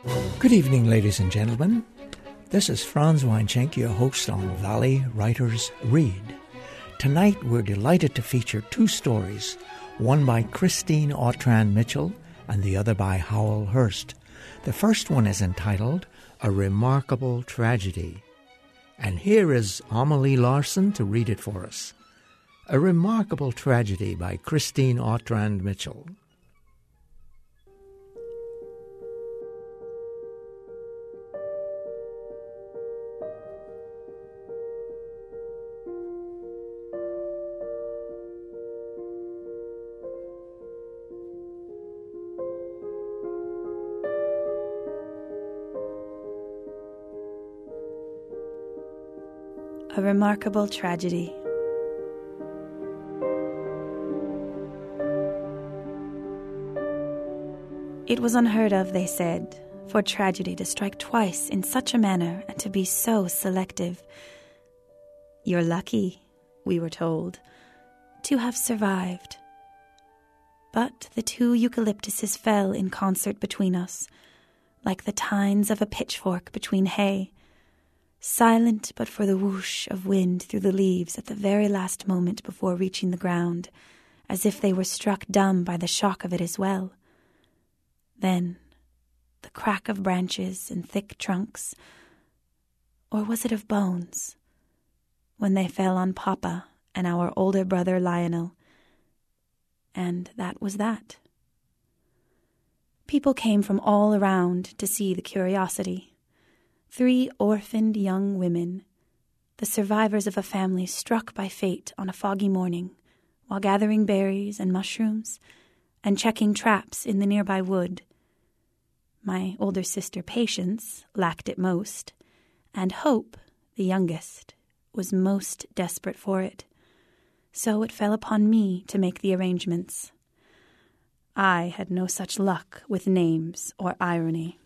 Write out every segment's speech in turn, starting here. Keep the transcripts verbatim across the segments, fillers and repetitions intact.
Good evening, ladies and gentlemen. This is Franz Weinschenk, your host on Valley Writers Read. Tonight we're delighted to feature two stories, one by Christine Autran Mitchell and the other by Howell Hurst. The first one is entitled A Remarkable Tragedy. And here is Amelie Larson to read it for us. A Remarkable Tragedy by Christine Autran Mitchell. A Remarkable Tragedy. It was unheard of, they said, for tragedy to strike twice in such a manner and to be so selective. You're lucky, we were told, to have survived. But the two eucalyptuses fell in concert between us, like the tines of a pitchfork between hay, silent but for the whoosh of wind through the leaves at the very last moment before reaching the ground, as if they were struck dumb by the shock of it as well. Then, the crack of branches and thick trunks, or was it of bones, when they fell on Papa and our older brother Lionel. And that was that. People came from all around to see the curiosity. Three orphaned young women, the survivors of a family struck by fate on a foggy morning, while gathering berries and mushrooms and checking traps in the nearby wood. My older sister Patience lacked it most, and Hope, the youngest, was most desperate for it. So it fell upon me to make the arrangements. I had no such luck with names or irony.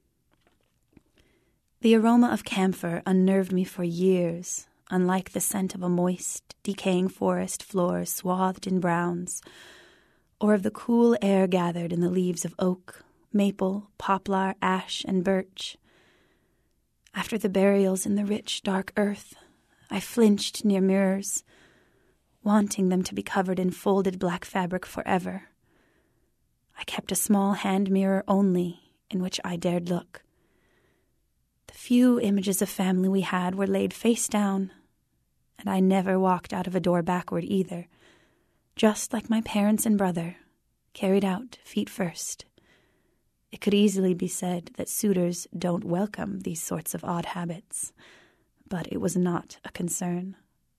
The aroma of camphor unnerved me for years, unlike the scent of a moist, decaying forest floor swathed in browns, or of the cool air gathered in the leaves of oak, maple, poplar, ash, and birch. After the burials in the rich, dark earth, I flinched near mirrors, wanting them to be covered in folded black fabric forever. I kept a small hand mirror only in which I dared look. The few images of family we had were laid face down, and I never walked out of a door backward either, just like my parents and brother, carried out feet first. It could easily be said that suitors don't welcome these sorts of odd habits, but it was not a concern.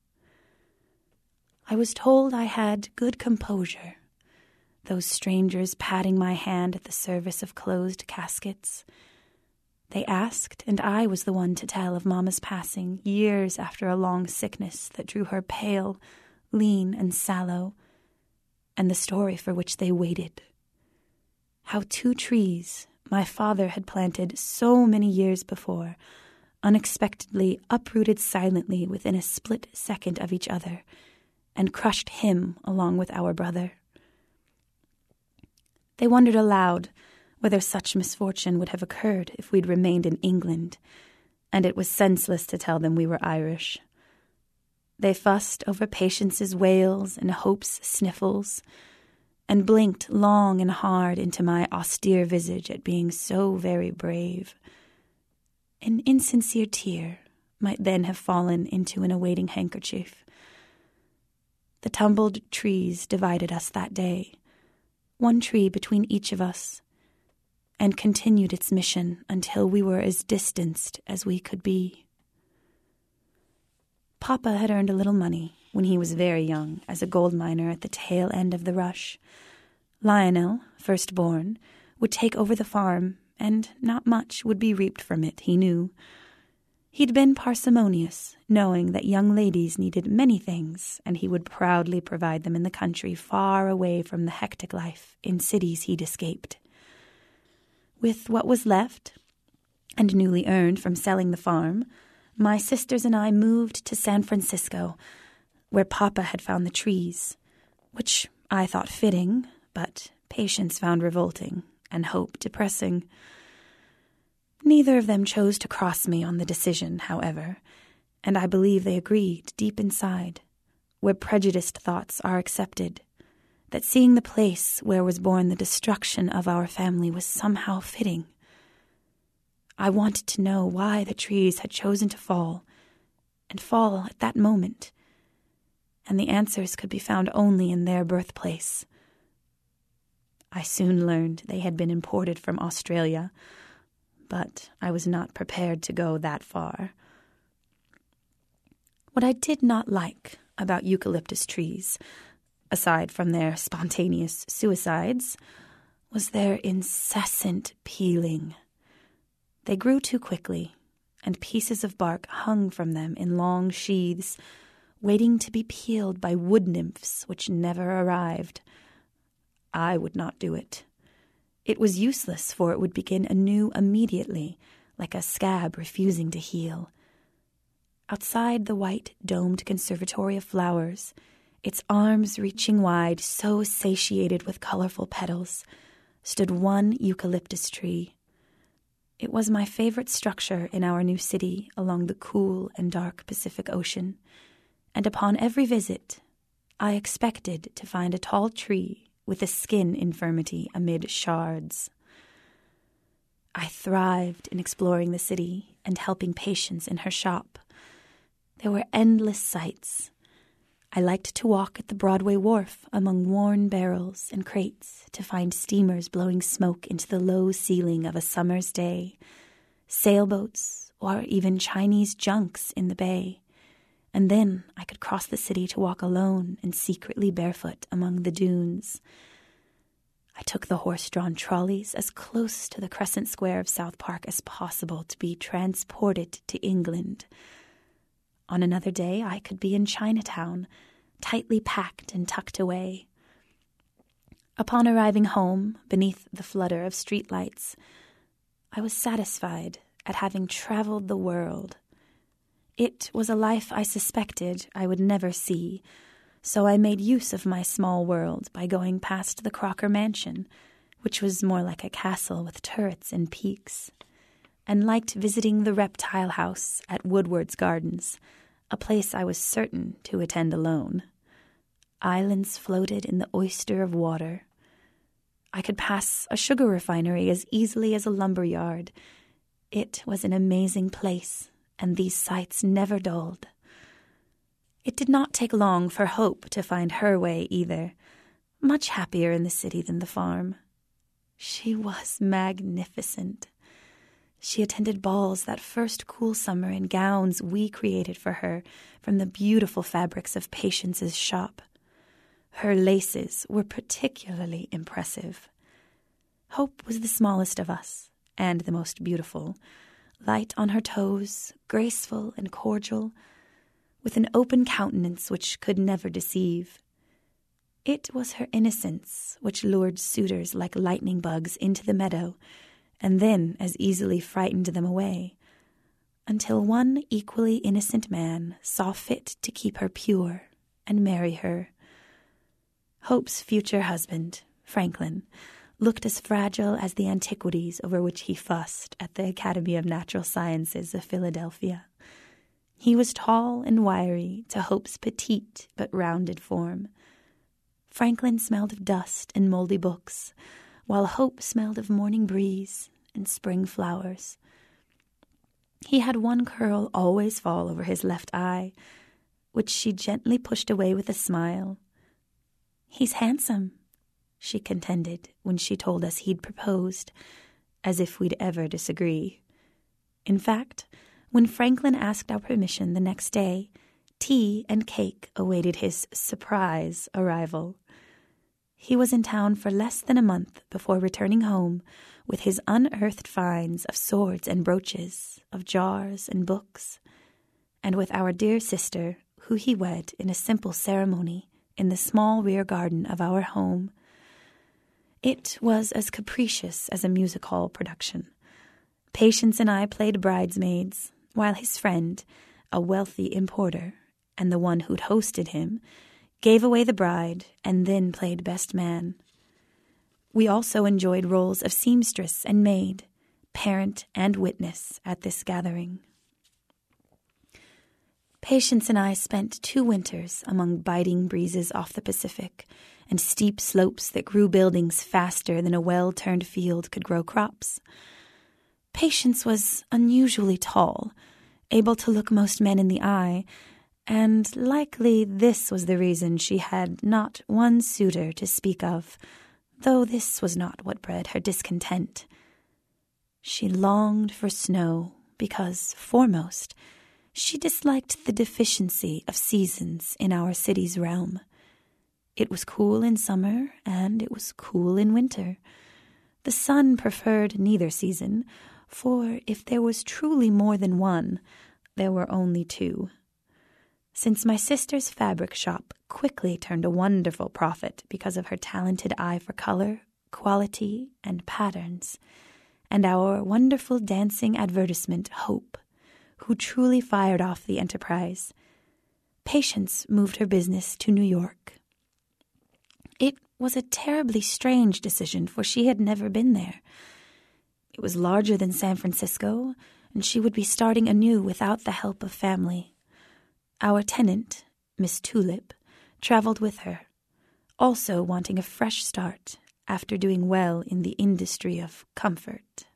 I was told I had good composure, those strangers patting my hand at the service of closed caskets. They asked, and I was the one to tell of Mama's passing years after a long sickness that drew her pale, lean, and sallow, and the story for which they waited. How two trees my father had planted so many years before unexpectedly uprooted silently within a split second of each other and crushed him along with our brother. They wondered aloud whether such misfortune would have occurred if we'd remained in England, and it was senseless to tell them we were Irish. They fussed over Patience's wails and Hope's sniffles, and blinked long and hard into my austere visage at being so very brave. An insincere tear might then have fallen into an awaiting handkerchief. The tumbled trees divided us that day, one tree between each of us, and continued its mission until we were as distanced as we could be. Papa had earned a little money when he was very young as a gold miner at the tail end of the rush. Lionel, firstborn, would take over the farm, and not much would be reaped from it, he knew. He'd been parsimonious, knowing that young ladies needed many things, and he would proudly provide them in the country far away from the hectic life in cities he'd escaped. With what was left, and newly earned from selling the farm, my sisters and I moved to San Francisco, where Papa had found the trees, which I thought fitting, but Patience found revolting, and Hope depressing. Neither of them chose to cross me on the decision, however, and I believe they agreed deep inside, where prejudiced thoughts are accepted, that seeing the place where was born the destruction of our family was somehow fitting. I wanted to know why the trees had chosen to fall, and fall at that moment, and the answers could be found only in their birthplace. I soon learned they had been imported from Australia, but I was not prepared to go that far. What I did not like about eucalyptus trees, aside from their spontaneous suicides, was their incessant peeling. They grew too quickly, and pieces of bark hung from them in long sheaths, waiting to be peeled by wood nymphs which never arrived. I would not do it. It was useless, for it would begin anew immediately, like a scab refusing to heal. Outside the white domed conservatory of flowers, its arms reaching wide, so satiated with colorful petals, stood one eucalyptus tree. It was my favorite structure in our new city along the cool and dark Pacific Ocean, and upon every visit I expected to find a tall tree with a skin infirmity amid shards. I thrived in exploring the city and helping Patience in her shop. There were endless sights. I liked to walk at the Broadway wharf among worn barrels and crates to find steamers blowing smoke into the low ceiling of a summer's day, sailboats, or even Chinese junks in the bay. And then I could cross the city to walk alone and secretly barefoot among the dunes. I took the horse-drawn trolleys as close to the Crescent Square of South Park as possible to be transported to England. On another day, I could be in Chinatown, tightly packed and tucked away. Upon arriving home, beneath the flutter of streetlights, I was satisfied at having traveled the world. It was a life I suspected I would never see, so I made use of my small world by going past the Crocker Mansion, which was more like a castle with turrets and peaks, and liked visiting the Reptile House at Woodward's Gardens, a place I was certain to attend alone. Islands floated in the oyster of water. I could pass a sugar refinery as easily as a lumber yard. It was an amazing place, and these sights never dulled. It did not take long for Hope to find her way either, much happier in the city than the farm. She was magnificent. She attended balls that first cool summer in gowns we created for her from the beautiful fabrics of Patience's shop. Her laces were particularly impressive. Hope was the smallest of us, and the most beautiful, light on her toes, graceful and cordial, with an open countenance which could never deceive. It was her innocence which lured suitors like lightning bugs into the meadow, and then as easily frightened them away, until one equally innocent man saw fit to keep her pure and marry her. Hope's future husband, Franklin, looked as fragile as the antiquities over which he fussed at the Academy of Natural Sciences of Philadelphia. He was tall and wiry to Hope's petite but rounded form. Franklin smelled of dust and moldy books, while Hope smelled of morning breeze and spring flowers. He had one curl always fall over his left eye, which she gently pushed away with a smile. "He's handsome," she contended when she told us he'd proposed, as if we'd ever disagree. In fact, when Franklin asked our permission the next day, tea and cake awaited his surprise arrival. He was in town for less than a month before returning home with his unearthed finds of swords and brooches, of jars and books, and with our dear sister, who he wed in a simple ceremony in the small rear garden of our home. It was as capricious as a music hall production. Patience and I played bridesmaids, while his friend, a wealthy importer, and the one who'd hosted him, gave away the bride and then played best man. We also enjoyed roles of seamstress and maid, parent and witness at this gathering. Patience and I spent two winters among biting breezes off the Pacific and steep slopes that grew buildings faster than a well-turned field could grow crops. Patience was unusually tall, able to look most men in the eye, and likely this was the reason she had not one suitor to speak of, though this was not what bred her discontent. She longed for snow because, foremost, she disliked the deficiency of seasons in our city's realm. It was cool in summer, and it was cool in winter. The sun preferred neither season, for if there was truly more than one, there were only two. Since my sister's fabric shop quickly turned a wonderful profit because of her talented eye for color, quality, and patterns, and our wonderful dancing advertisement, Hope, who truly fired off the enterprise, Patience moved her business to New York. It was a terribly strange decision, for she had never been there. It was larger than San Francisco, and she would be starting anew without the help of family. Our tenant, Miss Tulip, traveled with her, also wanting a fresh start after doing well in the industry of comfort.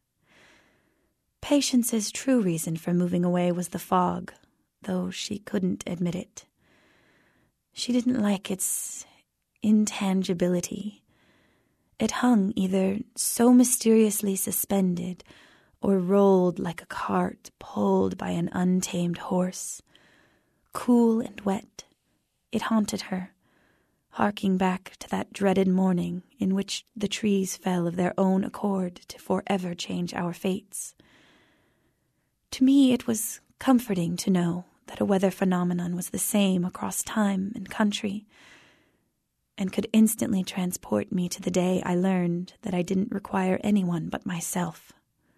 Patience's true reason for moving away was the fog, though she couldn't admit it. She didn't like its intangibility. It hung either so mysteriously suspended or rolled like a cart pulled by an untamed horse. Cool and wet, it haunted her, harking back to that dreaded morning in which the trees fell of their own accord to forever change our fates. To me it was comforting to know that a weather phenomenon was the same across time and country, and could instantly transport me to the day I learned that I didn't require anyone but myself.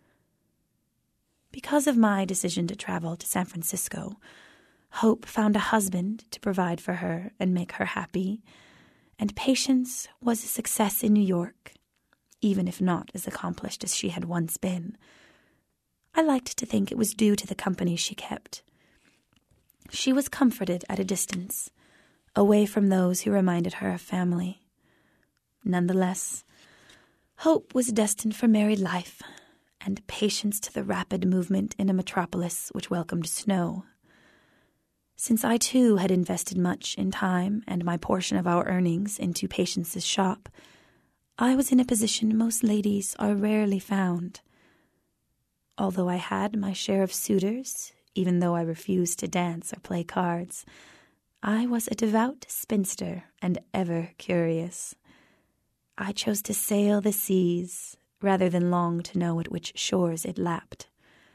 Because of my decision to travel to San Francisco, Hope found a husband to provide for her and make her happy, and Patience was a success in New York, even if not as accomplished as she had once been. I liked to think it was due to the company she kept. She was comforted at a distance, away from those who reminded her of family. Nonetheless, Hope was destined for married life, and Patience to the rapid movement in a metropolis which welcomed snow. Since I too had invested much in time and my portion of our earnings into Patience's shop, I was in a position most ladies are rarely found. Although I had my share of suitors, even though I refused to dance or play cards, I was a devout spinster and ever curious. I chose to sail the seas rather than long to know at which shores it lapped.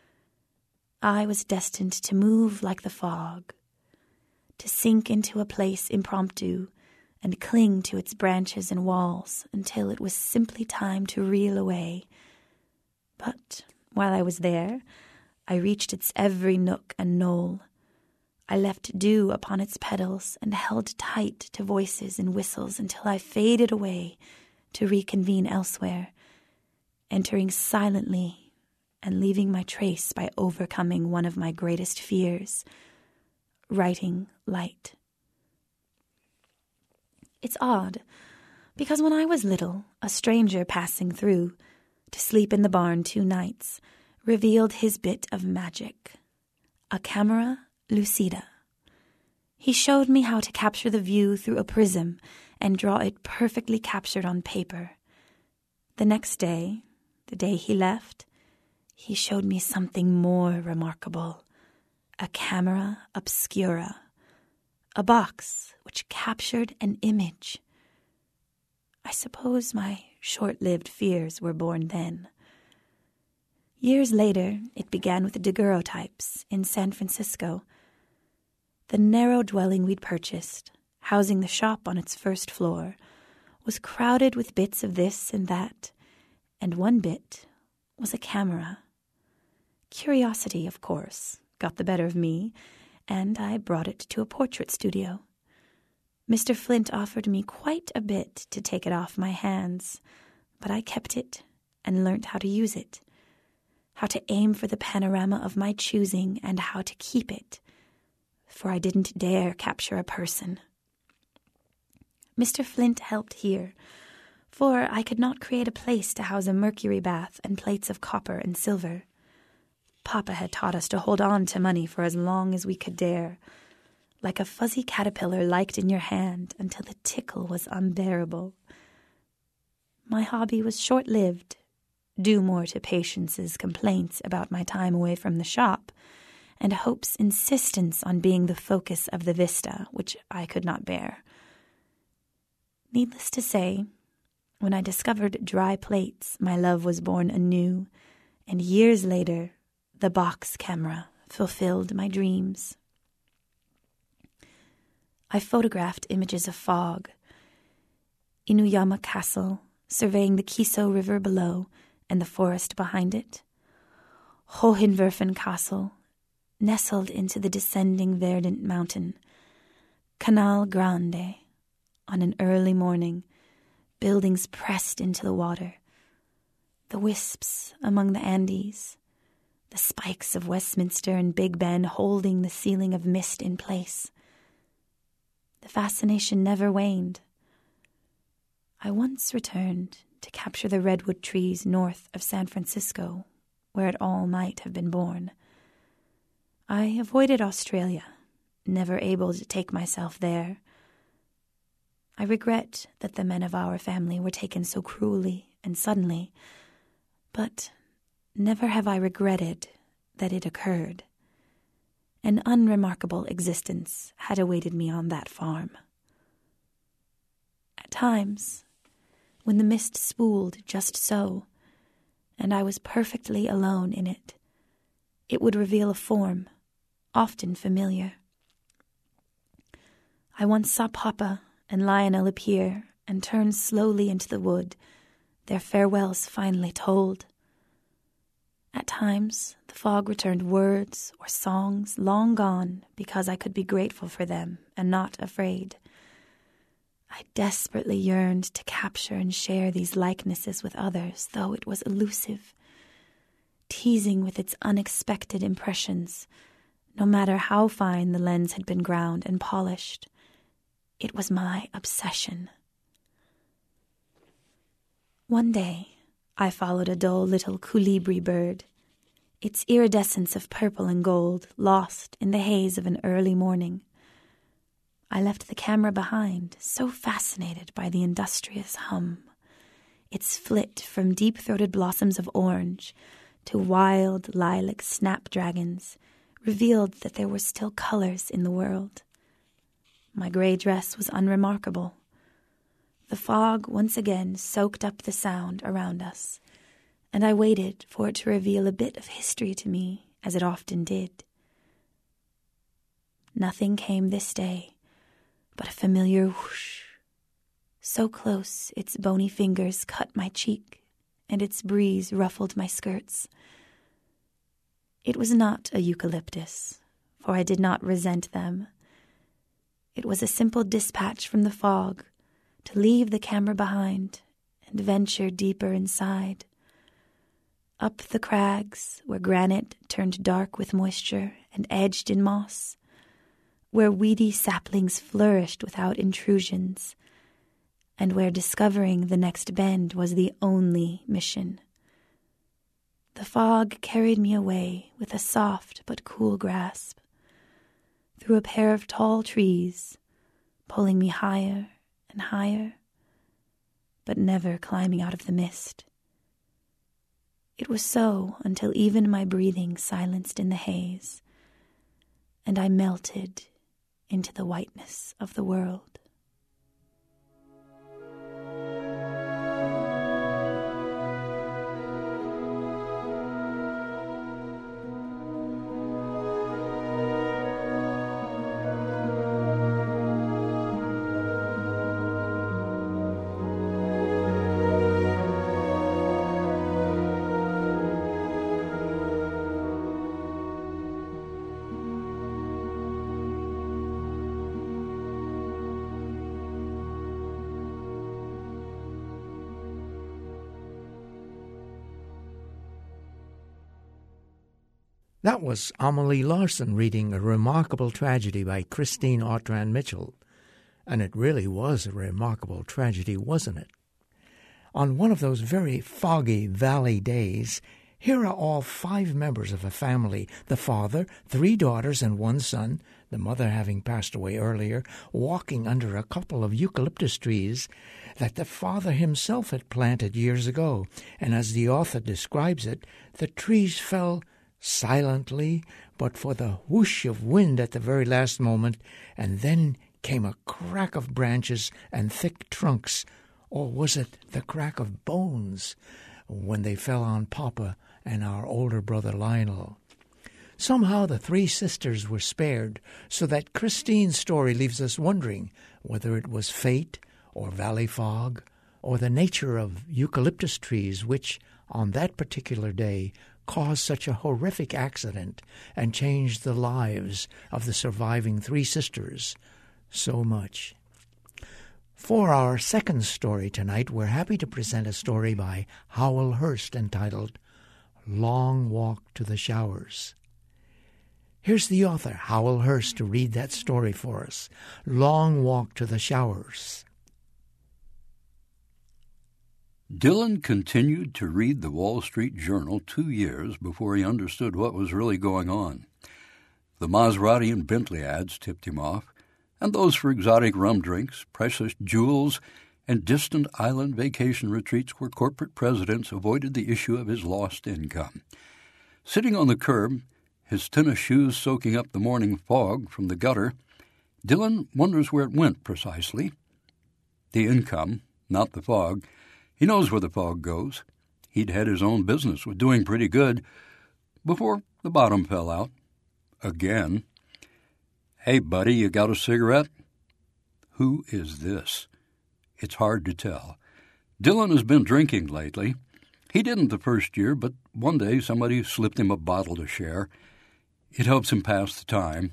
I was destined to move like the fog, to sink into a place impromptu and cling to its branches and walls until it was simply time to reel away. But while I was there, I reached its every nook and knoll. I left dew upon its petals and held tight to voices and whistles until I faded away to reconvene elsewhere, entering silently and leaving my trace by overcoming one of my greatest fears, writing light. It's odd, because when I was little, a stranger passing through, to sleep in the barn two nights, revealed his bit of magic, a camera lucida. He showed me how to capture the view through a prism and draw it perfectly captured on paper. The next day, the day he left, he showed me something more remarkable, a camera obscura, a box which captured an image. I suppose my short-lived fears were born then. Years later, it began with the daguerreotypes in San Francisco. The narrow dwelling we'd purchased, housing the shop on its first floor, was crowded with bits of this and that, and one bit was a camera. Curiosity, of course, got the better of me, and I brought it to a portrait studio. Mister Flint offered me quite a bit to take it off my hands, but I kept it and learnt how to use it. how to aim for the panorama of my choosing and how to keep it, for I didn't dare capture a person. Mister Flint helped here, for I could not create a place to house a mercury bath and plates of copper and silver. Papa had taught us to hold on to money for as long as we could dare, like a fuzzy caterpillar liked in your hand until the tickle was unbearable. My hobby was short-lived, due more to Patience's complaints about my time away from the shop, and Hope's insistence on being the focus of the vista, which I could not bear. Needless to say, when I discovered dry plates, my love was born anew, and years later, the box camera fulfilled my dreams. I photographed images of fog, Inuyama Castle, surveying the Kiso River below and the forest behind it, Hohenwerfen Castle, nestled into the descending verdant mountain, Canal Grande, on an early morning, buildings pressed into the water, the wisps among the Andes, the spikes of Westminster and Big Ben holding the ceiling of mist in place. The fascination never waned. I once returned to capture the redwood trees north of San Francisco, where it all might have been born. I avoided Australia, never able to take myself there. I regret that the men of our family were taken so cruelly and suddenly, but never have I regretted that it occurred. An unremarkable existence had awaited me on that farm. At times, when the mist spooled just so, and I was perfectly alone in it, it would reveal a form, often familiar. I once saw Papa and Lionel appear and turn slowly into the wood, their farewells finally told. At times, the fog returned words or songs long gone because I could be grateful for them and not afraid. I desperately yearned to capture and share these likenesses with others, though it was elusive, teasing with its unexpected impressions. No matter how fine the lens had been ground and polished, it was my obsession. One day, I followed a dull little colibri bird, its iridescence of purple and gold lost in the haze of an early morning. I left the camera behind, so fascinated by the industrious hum. Its flit from deep-throated blossoms of orange to wild lilac snapdragons revealed that there were still colors in the world. My gray dress was unremarkable. The fog once again soaked up the sound around us, and I waited for it to reveal a bit of history to me, as it often did. Nothing came this day but a familiar whoosh, so close its bony fingers cut my cheek, and its breeze ruffled my skirts. It was not a eucalyptus, for I did not resent them. It was a simple dispatch from the fog to leave the camera behind and venture deeper inside. Up the crags, where granite turned dark with moisture and edged in moss, where weedy saplings flourished without intrusions, and where discovering the next bend was the only mission. The fog carried me away with a soft but cool grasp, through a pair of tall trees, pulling me higher and higher, but never climbing out of the mist. It was so until even my breathing silenced in the haze, and I melted into the whiteness of the world. That was Amelie Larson reading A Remarkable Tragedy by Christine Autran Mitchell. And it really was a remarkable tragedy, wasn't it? On one of those very foggy valley days, here are all five members of a family, the father, three daughters, and one son, the mother having passed away earlier, walking under a couple of eucalyptus trees that the father himself had planted years ago. And as the author describes it, the trees fell silently, but for the whoosh of wind at the very last moment, and then came a crack of branches and thick trunks, or was it the crack of bones when they fell on Papa and our older brother Lionel? Somehow the three sisters were spared, so that Christine's story leaves us wondering whether it was fate or valley fog or the nature of eucalyptus trees which, on that particular day, caused such a horrific accident and changed the lives of the surviving three sisters so much. For our second story tonight, we're happy to present a story by Howell Hurst entitled Long Walk to the Showers. Here's the author, Howell Hurst, to read that story for us. Long Walk to the Showers. Dylan continued to read the Wall Street Journal two years before he understood what was really going on. The Maserati and Bentley ads tipped him off, and those for exotic rum drinks, precious jewels, and distant island vacation retreats where corporate presidents avoided the issue of his lost income. Sitting on the curb, his tennis shoes soaking up the morning fog from the gutter, Dylan wonders where it went precisely. The income, not the fog. He knows where the fog goes. He'd had his own business, was doing pretty good, before the bottom fell out. Again. "Hey, buddy, you got a cigarette?" Who is this? It's hard to tell. Dylan has been drinking lately. He didn't the first year, but one day somebody slipped him a bottle to share. It helps him pass the time.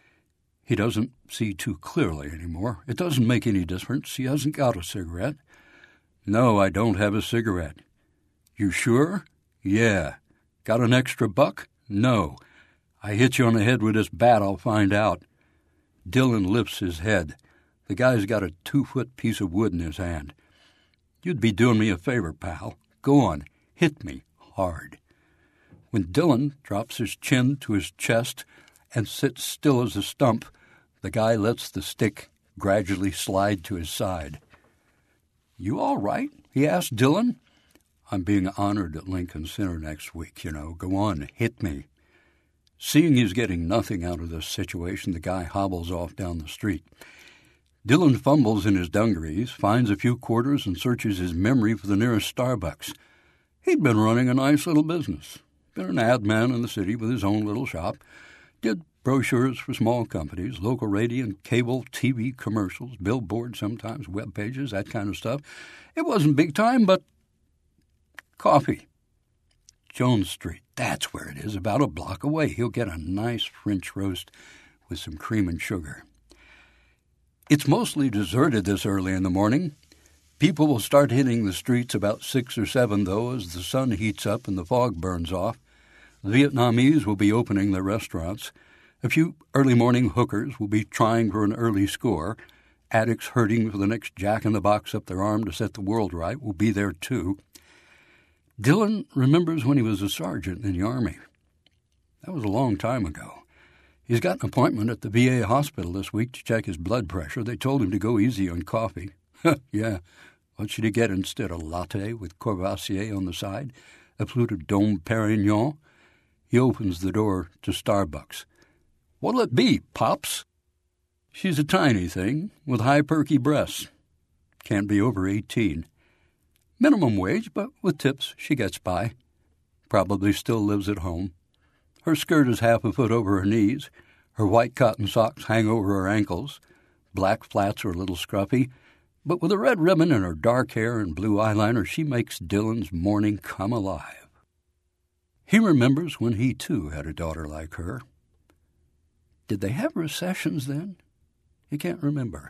He doesn't see too clearly anymore. It doesn't make any difference. He hasn't got a cigarette. "No, I don't have a cigarette." "You sure?" "Yeah." "Got an extra buck?" "No." "I hit you on the head with this bat, I'll find out." Dylan lifts his head. The guy's got a two-foot piece of wood in his hand. "You'd be doing me a favor, pal. Go on, hit me hard." When Dylan drops his chin to his chest and sits still as a stump, the guy lets the stick gradually slide to his side. "You all right?" he asked Dylan. "I'm being honored at Lincoln Center next week, you know. Go on, hit me." Seeing he's getting nothing out of this situation, the guy hobbles off down the street. Dylan fumbles in his dungarees, finds a few quarters, and searches his memory for the nearest Starbucks. He'd been running a nice little business. Been an ad man in the city with his own little shop. Did brochures for small companies, local radio and cable T V commercials, billboards sometimes, web pages, that kind of stuff. It wasn't big time, but coffee. Jones Street, that's where it is, about a block away. He'll get a nice French roast with some cream and sugar. It's mostly deserted this early in the morning. People will start hitting the streets about six or seven, though, as the sun heats up and the fog burns off. The Vietnamese will be opening their restaurants. A few early morning hookers will be trying for an early score. Addicts hurting for the next jack-in-the-box up their arm to set the world right will be there, too. Dylan remembers when he was a sergeant in the Army. That was a long time ago. He's got an appointment at the V A hospital this week to check his blood pressure. They told him to go easy on coffee. Yeah, what should he get instead? A latte with Courvoisier on the side? A flute of Dom Perignon? He opens the door to Starbucks. "What'll it be, Pops?" She's a tiny thing with high perky breasts. Can't be over eighteen. Minimum wage, but with tips she gets by. Probably still lives at home. Her skirt is half a foot over her knees. Her white cotton socks hang over her ankles. Black flats are a little scruffy. But with a red ribbon in her dark hair and blue eyeliner, she makes Dylan's morning come alive. He remembers when he, too, had a daughter like her. Did they have recessions then? He can't remember.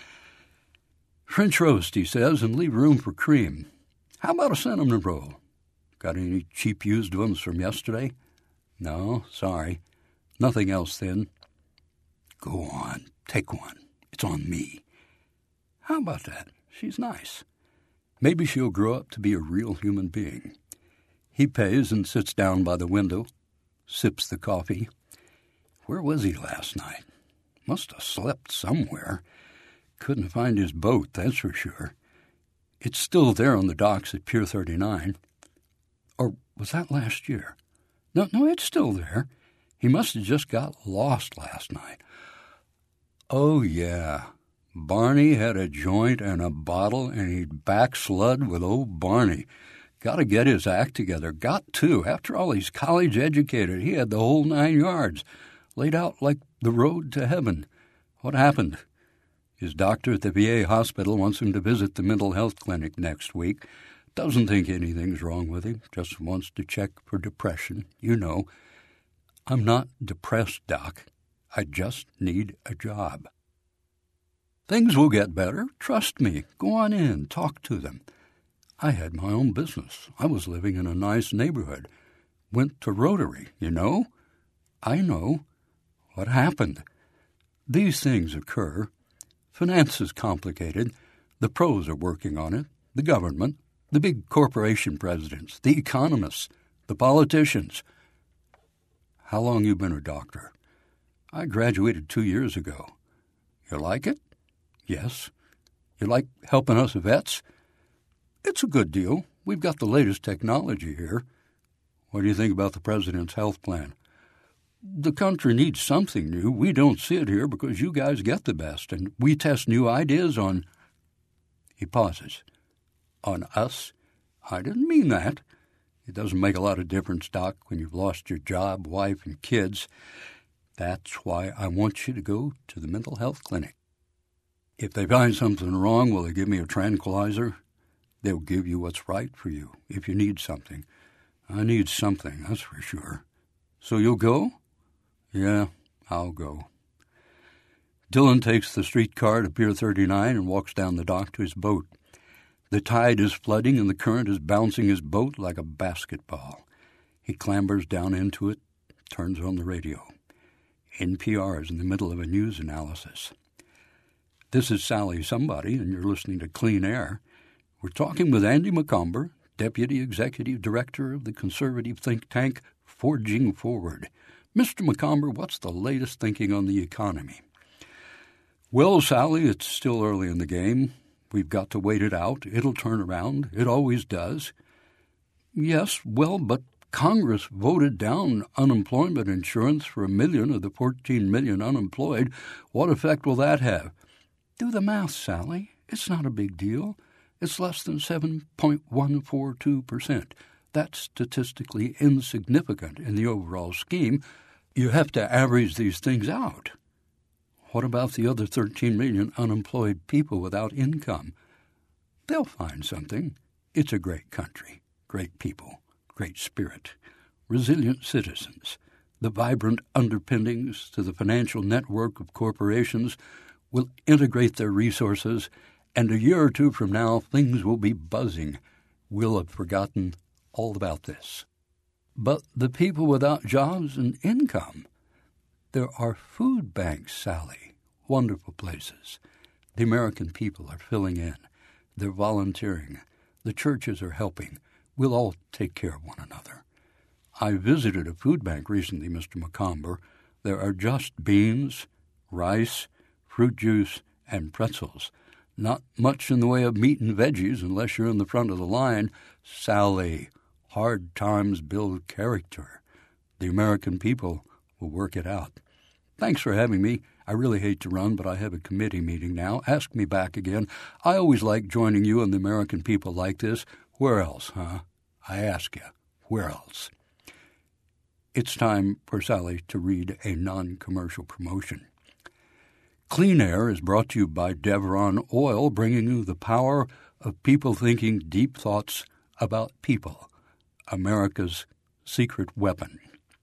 "French roast," he says, "and leave room for cream. How about a cinnamon roll? Got any cheap used ones from yesterday?" No, sorry. Nothing else then. Go on, take one. It's on me. How about that? She's nice. Maybe she'll grow up to be a real human being. He pays and sits down by the window, sips the coffee. Where was he last night? Must have slept somewhere. Couldn't find his boat, that's for sure. It's still there on the docks at Pier thirty-nine. Or was that last year? No, no, it's still there. He must have just got lost last night. Oh, yeah. Barney had a joint and a bottle, and he'd backslud with old Barney. Got to get his act together. Got to. After all, he's college-educated. He had the whole nine yards. Laid out like the road to heaven. What happened? His doctor at the V A hospital wants him to visit the mental health clinic next week. Doesn't think anything's wrong with him. Just wants to check for depression. You know. I'm not depressed, Doc. I just need a job. Things will get better. Trust me. Go on in. Talk to them. I had my own business. I was living in a nice neighborhood. Went to Rotary, you know? I know. What happened? These things occur. Finance is complicated. The pros are working on it. The government, the big corporation presidents, the economists, the politicians. How long you been a doctor? I graduated two years ago. You like it? Yes. You like helping us vets? It's a good deal. We've got the latest technology here. What do you think about the president's health plan? The country needs something new. We don't see it here because you guys get the best, and we test new ideas on... He pauses. On us? I didn't mean that. It doesn't make a lot of difference, Doc, when you've lost your job, wife, and kids. That's why I want you to go to the mental health clinic. If they find something wrong, will they give me a tranquilizer? They'll give you what's right for you if you need something. I need something, that's for sure. So you'll go? Yeah, I'll go. Dylan takes the streetcar to Pier thirty-nine and walks down the dock to his boat. The tide is flooding and the current is bouncing his boat like a basketball. He clambers down into it, turns on the radio. N P R is in the middle of a news analysis. This is Sally Somebody, and you're listening to Clean Air. We're talking with Andy Macomber, Deputy Executive Director of the conservative think tank Forging Forward. Mister Macomber, what's the latest thinking on the economy? Well, Sally, it's still early in the game. We've got to wait it out. It'll turn around. It always does. Yes, well, but Congress voted down unemployment insurance for a million of the fourteen million unemployed. What effect will that have? Do the math, Sally. It's not a big deal. It's less than seven point one four two percent. That's statistically insignificant in the overall scheme. You have to average these things out. What about the other thirteen million unemployed people without income? They'll find something. It's a great country, great people, great spirit, resilient citizens. The vibrant underpinnings to the financial network of corporations will integrate their resources, and a year or two from now, things will be buzzing. We'll have forgotten all about this. But the people without jobs and income, there are food banks, Sally, wonderful places. The American people are filling in. They're volunteering. The churches are helping. We'll all take care of one another. I visited a food bank recently, Mister Macomber. There are just beans, rice, fruit juice, and pretzels. Not much in the way of meat and veggies unless you're in the front of the line. Sally, hard times build character. The American people will work it out. Thanks for having me. I really hate to run, but I have a committee meeting now. Ask me back again. I always like joining you and the American people like this. Where else, huh? I ask you, where else? It's time for Sally to read a non-commercial promotion. Clean Air is brought to you by Devron Oil, bringing you the power of people thinking deep thoughts about people, America's secret weapon.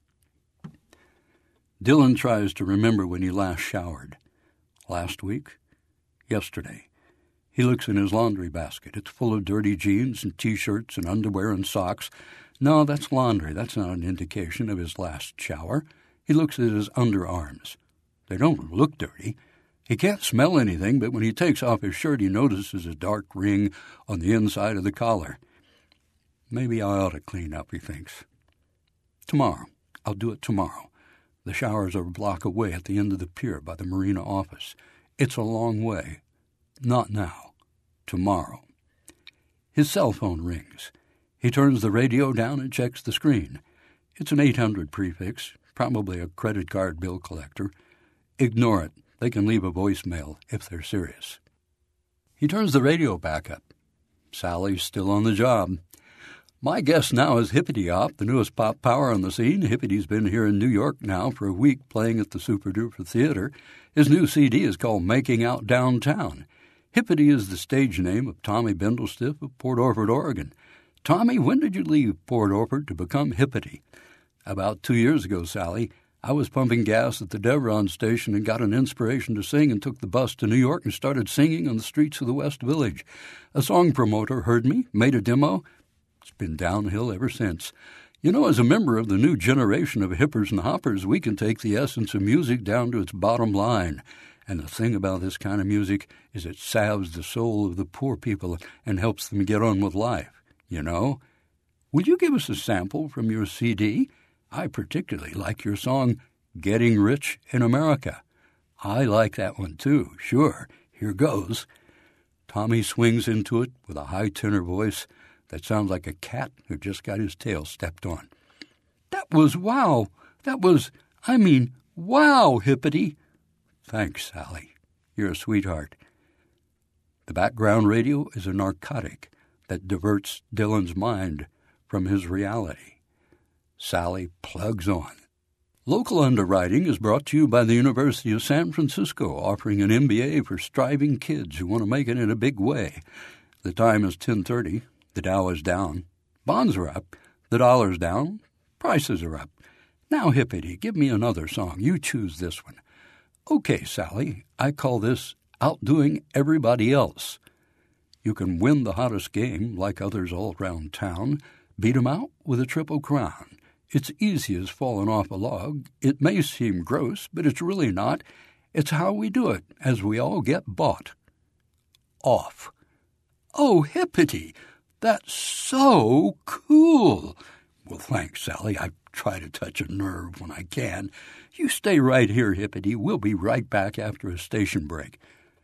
Dylan tries to remember when he last showered. Last week? Yesterday. He looks in his laundry basket. It's full of dirty jeans and T-shirts and underwear and socks. No, that's laundry. That's not an indication of his last shower. He looks at his underarms. They don't look dirty. He can't smell anything, but when he takes off his shirt, he notices a dark ring on the inside of the collar. Maybe I ought to clean up, he thinks. Tomorrow. I'll do it tomorrow. The showers are a block away at the end of the pier by the marina office. It's a long way. Not now. Tomorrow. His cell phone rings. He turns the radio down and checks the screen. It's an eight hundred prefix, probably a credit card bill collector. Ignore it. They can leave a voicemail if they're serious. He turns the radio back up. Sally's still on the job. My guest now is Hippity Hop, the newest pop power on the scene. Hippity's been here in New York now for a week playing at the Super Duper Theater. His new C D is called Making Out Downtown. Hippity is the stage name of Tommy Bindlestiff of Port Orford, Oregon. Tommy, when did you leave Port Orford to become Hippity? About two years ago, Sally. I was pumping gas at the Devron station and got an inspiration to sing and took the bus to New York and started singing on the streets of the West Village. A song promoter heard me, made a demo. It's been downhill ever since. You know, as a member of the new generation of hippers and hoppers, we can take the essence of music down to its bottom line. And the thing about this kind of music is it salves the soul of the poor people and helps them get on with life, you know? Will you give us a sample from your C D? I particularly like your song, Getting Rich in America. I like that one, too. Sure. Here goes. Tommy swings into it with a high tenor voice that sounds like a cat who just got his tail stepped on. That was wow. That was, I mean, wow, Hippity. Thanks, Sally. You're a sweetheart. The background radio is a narcotic that diverts Dylan's mind from his reality. Sally plugs on. Local Underwriting is brought to you by the University of San Francisco, offering an M B A for striving kids who want to make it in a big way. The time is ten thirty. The Dow is down. Bonds are up. The dollar's down. Prices are up. Now, Hippity, give me another song. You choose this one. Okay, Sally, I call this Outdoing Everybody Else. You can win the hottest game, like others all around town. Beat 'em out with a Triple Crown. It's easy as falling off a log. It may seem gross, but it's really not. It's how we do it, as we all get bought. Off. Oh, Hippity, that's so cool. Well, thanks, Sally. I try to touch a nerve when I can. You stay right here, Hippity. We'll be right back after a station break.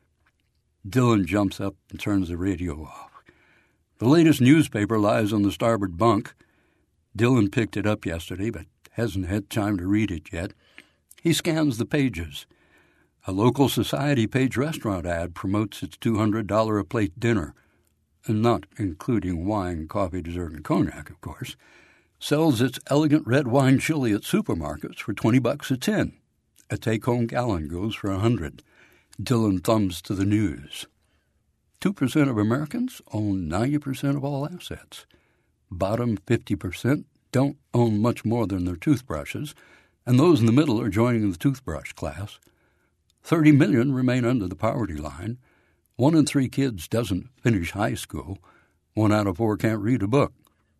Dylan jumps up and turns the radio off. The latest newspaper lies on the starboard bunk. Dylan picked it up yesterday, but hasn't had time to read it yet. He scans the pages. A local Society Page restaurant ad promotes its two hundred dollars a plate dinner, and not including wine, coffee, dessert, and cognac, of course. Sells its elegant red wine chili at supermarkets for twenty bucks a tin. A take-home gallon goes for a hundred. Dylan thumbs to the news. Two percent of Americans own ninety percent of all assets. Bottom fifty percent don't own much more than their toothbrushes, and those in the middle are joining the toothbrush class. Thirty million remain under the poverty line. One in three kids doesn't finish high school. One out of four can't read a book.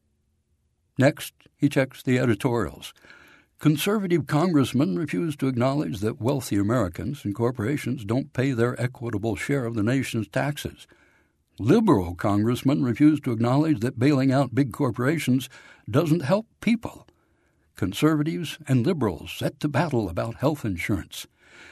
Next, he checks the editorials. Conservative congressmen refuse to acknowledge that wealthy Americans and corporations don't pay their equitable share of the nation's taxes. Liberal congressmen refuse to acknowledge that bailing out big corporations doesn't help people. Conservatives and liberals set to battle about health insurance.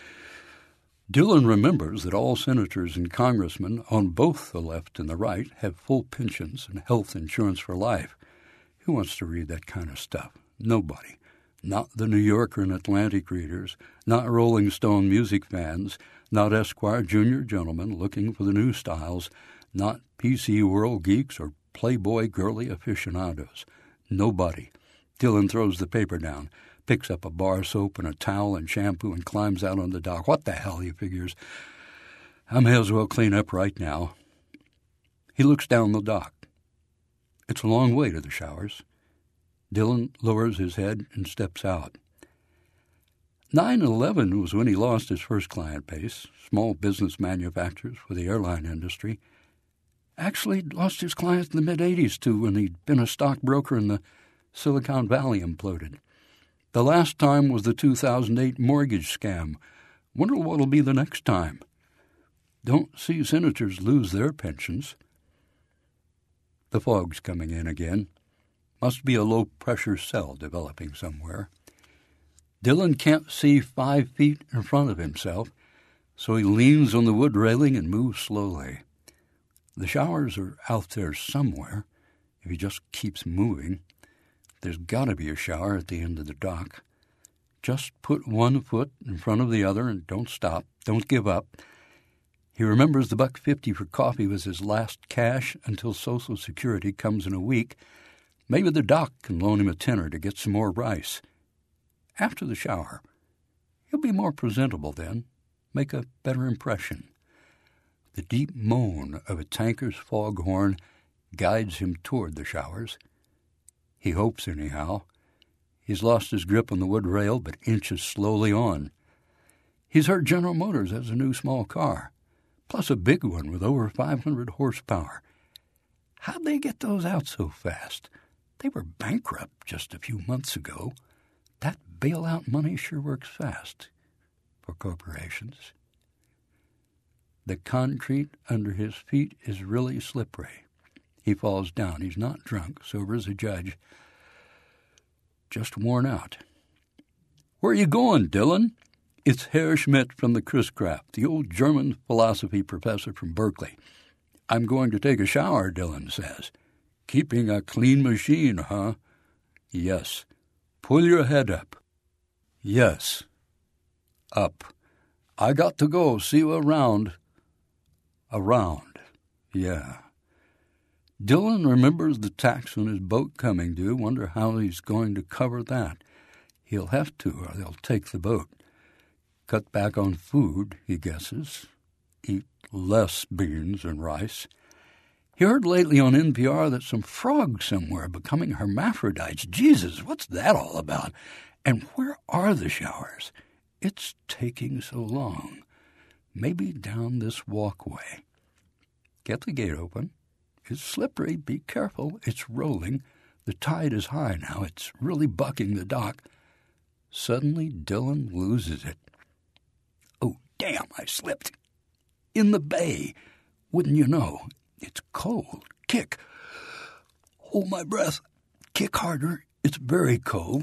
Dylan remembers that all senators and congressmen on both the left and the right have full pensions and health insurance for life. Who wants to read that kind of stuff? Nobody. Not the New Yorker and Atlantic readers, not Rolling Stone music fans, not Esquire junior gentlemen looking for the new styles, not P C World geeks or Playboy girly aficionados. Nobody. Dylan throws the paper down, picks up a bar soap and a towel and shampoo and climbs out on the dock. What the hell, he figures. I may as well clean up right now. He looks down the dock. It's a long way to the showers. Dylan lowers his head and steps out. nine eleven was when he lost his first client base, small business manufacturers for the airline industry. Actually, he'd lost his clients in the mid-eighties, too, when he'd been a stockbroker and the Silicon Valley imploded. The last time was the two thousand eight mortgage scam. Wonder what'll be the next time. Don't see senators lose their pensions. The fog's coming in again. Must be a low-pressure cell developing somewhere. Dillon can't see five feet in front of himself, so he leans on the wood railing and moves slowly. The showers are out there somewhere, if he just keeps moving. There's got to be a shower at the end of the dock. Just put one foot in front of the other and don't stop. Don't give up. He remembers the buck fifty for coffee was his last cash until Social Security comes in a week. Maybe the doc can loan him a tenner to get some more rice. After the shower, he'll be more presentable then, make a better impression. The deep moan of a tanker's foghorn guides him toward the showers. He hopes, anyhow. He's lost his grip on the wood rail, but inches slowly on. He's heard General Motors has a new small car, plus a big one with over five hundred horsepower. How'd they get those out so fast? They were bankrupt just a few months ago. That bailout money sure works fast for corporations. The concrete under his feet is really slippery. He falls down. He's not drunk, sober as a judge, just worn out. Where are you going, Dillon? It's Herr Schmidt from the Chris-Craft, the old German philosophy professor from Berkeley. I'm going to take a shower, Dillon says. Keeping a clean machine, huh? Yes. Pull your head up. Yes. Up. I got to go. See you around. Around. Yeah. Dillon remembers the tax on his boat coming due. Wonder how he's going to cover that. He'll have to, or they'll take the boat. Cut back on food, he guesses. Eat less beans and rice. He heard lately on N P R that some frogs somewhere are becoming hermaphrodites. Jesus, what's that all about? And where are the showers? It's taking so long. Maybe down this walkway. Get the gate open. It's slippery. Be careful. It's rolling. The tide is high now. It's really bucking the dock. Suddenly, Dillon loses it. Oh, damn, I slipped. In the bay. Wouldn't you know? It's cold. Kick. Hold my breath. Kick harder. It's very cold.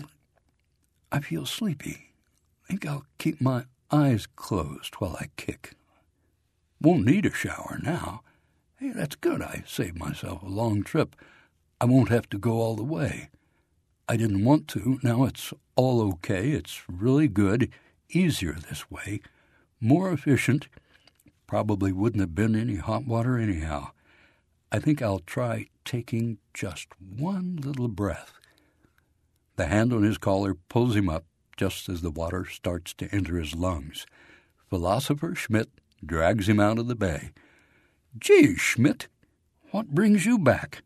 I feel sleepy. Think I'll keep my eyes closed while I kick. Won't need a shower now. Hey, that's good. I saved myself a long trip. I won't have to go all the way. I didn't want to. Now it's all okay. It's really good. Easier this way. More efficient. Probably wouldn't have been any hot water anyhow. I think I'll try taking just one little breath. The hand on his collar pulls him up just as the water starts to enter his lungs. Philosopher Schmidt drags him out of the bay. Gee, Schmidt, what brings you back?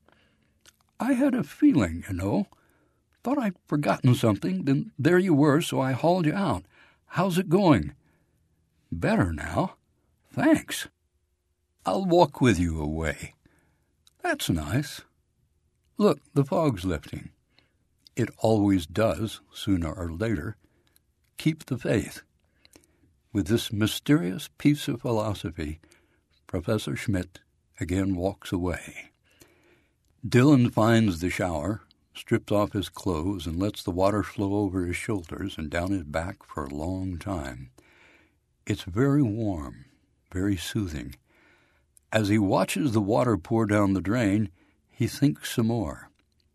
I had a feeling, you know. Thought I'd forgotten something, then there you were, so I hauled you out. How's it going? Better now. Thanks. I'll walk with you away. That's nice. Look, the fog's lifting. It always does, sooner or later. Keep the faith. With this mysterious piece of philosophy, Professor Schmidt again walks away. Dillon finds the shower, strips off his clothes, and lets the water flow over his shoulders and down his back for a long time. It's very warm, very soothing. As he watches the water pour down the drain, he thinks some more.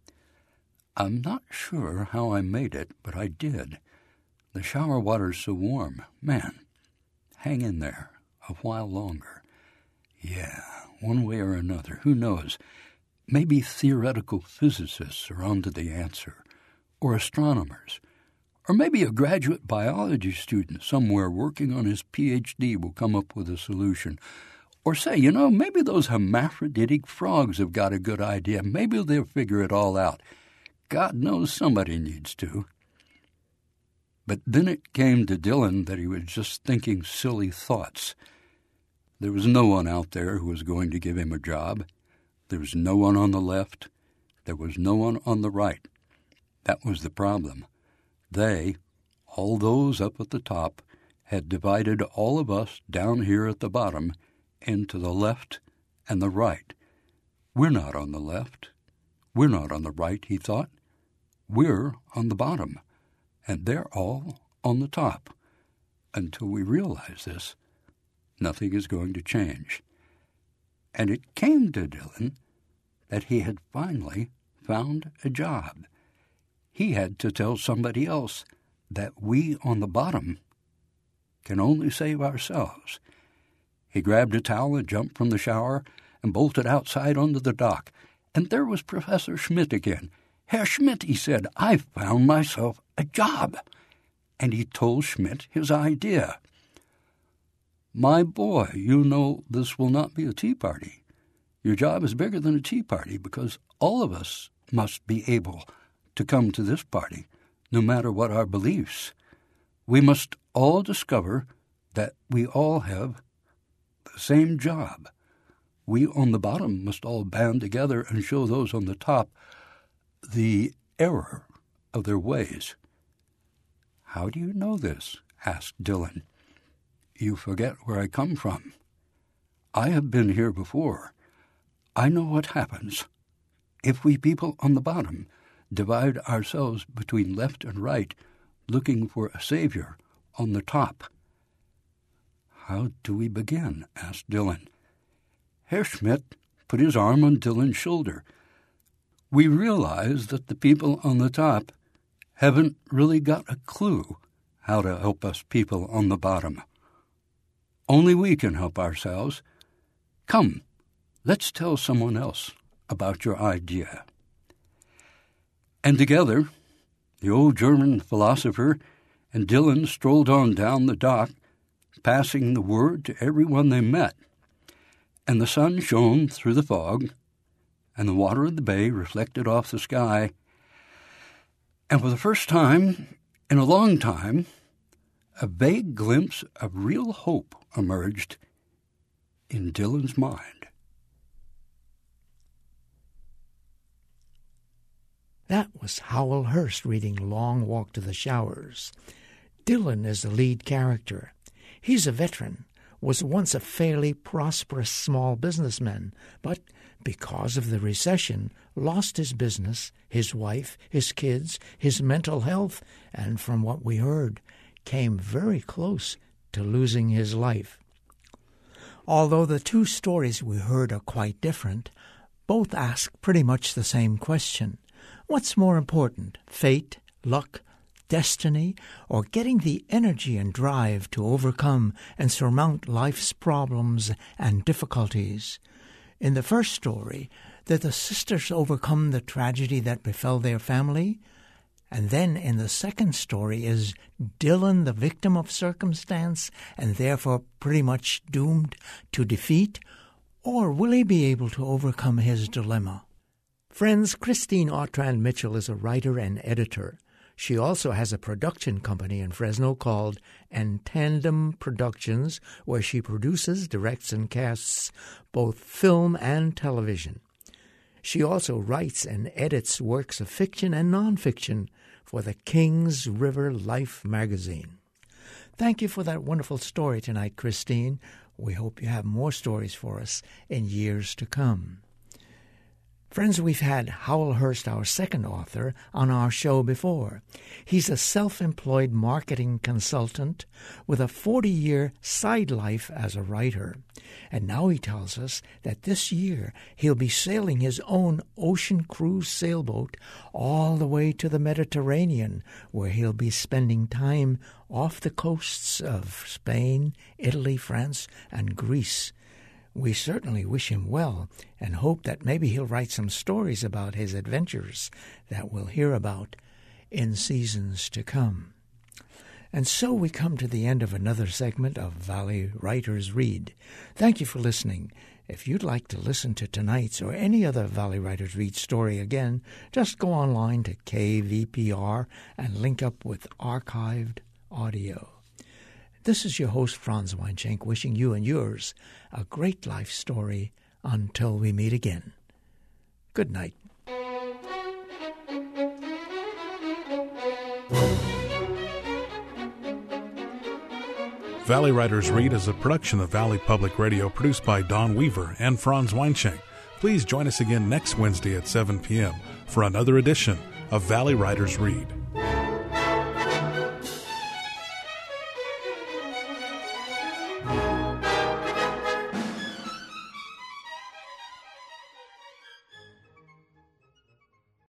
I'm not sure how I made it, but I did. The shower water's so warm. Man, hang in there a while longer. Yeah, one way or another, who knows? Maybe theoretical physicists are onto the answer, or astronomers, or maybe a graduate biology student somewhere working on his P H D will come up with a solution. Or say, you know, maybe those hermaphroditic frogs have got a good idea. Maybe they'll figure it all out. God knows somebody needs to. But then it came to Dylan that he was just thinking silly thoughts. There was no one out there who was going to give him a job. There was no one on the left. There was no one on the right. That was the problem. They, all those up at the top, had divided all of us down here at the bottom into the left and the right. We're not on the left. We're not on the right, he thought. We're on the bottom, and they're all on the top. Until we realize this, nothing is going to change. And it came to Dylan that he had finally found a job. He had to tell somebody else that we on the bottom can only save ourselves. He grabbed a towel and jumped from the shower and bolted outside onto the dock. And there was Professor Schmidt again. "Herr Schmidt," he said, "I've found myself a job." And he told Schmidt his idea. "My boy, you know this will not be a tea party. Your job is bigger than a tea party because all of us must be able to come to this party, no matter what our beliefs. We must all discover that we all have the same job. We on the bottom must all band together and show those on the top the error of their ways." "How do you know this?" asked Dylan. "You forget where I come from. I have been here before. I know what happens. If we people on the bottom divide ourselves between left and right, looking for a savior on the top." "How do we begin?" asked Dylan. Herr Schmidt put his arm on Dylan's shoulder. "We realize that the people on the top haven't really got a clue how to help us people on the bottom. Only we can help ourselves. Come, let's tell someone else about your idea." And together, the old German philosopher and Dylan strolled on down the dock, passing the word to everyone they met. And the sun shone through the fog, and the water of the bay reflected off the sky. And for the first time in a long time, a vague glimpse of real hope emerged in Dylan's mind. That was Howell Hurst reading Long Walk to the Showers. Dylan is the lead character. He's a veteran, was once a fairly prosperous small businessman, but because of the recession, lost his business, his wife, his kids, his mental health, and from what we heard, came very close to losing his life. Although the two stories we heard are quite different, both ask pretty much the same question. What's more important, fate, luck, destiny, or getting the energy and drive to overcome and surmount life's problems and difficulties? In the first story, did the sisters overcome the tragedy that befell their family? And then in the second story, is Dylan the victim of circumstance and therefore pretty much doomed to defeat? Or will he be able to overcome his dilemma? Friends, Christine Autran Mitchell is a writer and editor. She also has a production company in Fresno called Antandem Productions, where she produces, directs, and casts both film and television. She also writes and edits works of fiction and nonfiction for the Kings River Life magazine. Thank you for that wonderful story tonight, Christine. We hope you have more stories for us in years to come. Friends, we've had Howell Hurst, our second author, on our show before. He's a self-employed marketing consultant with a forty-year side life as a writer. And now he tells us that this year he'll be sailing his own ocean cruise sailboat all the way to the Mediterranean, where he'll be spending time off the coasts of Spain, Italy, France, and Greece. We certainly wish him well and hope that maybe he'll write some stories about his adventures that we'll hear about in seasons to come. And so we come to the end of another segment of Valley Writers Read. Thank you for listening. If you'd like to listen to tonight's or any other Valley Writers Read story again, just go online to K V P R and link up with archived audio. This is your host, Franz Weinschenk, wishing you and yours a great life story until we meet again. Good night. Valley Writers Read is a production of Valley Public Radio, produced by Don Weaver and Franz Weinschenk. Please join us again next Wednesday at seven p.m. for another edition of Valley Writers Read.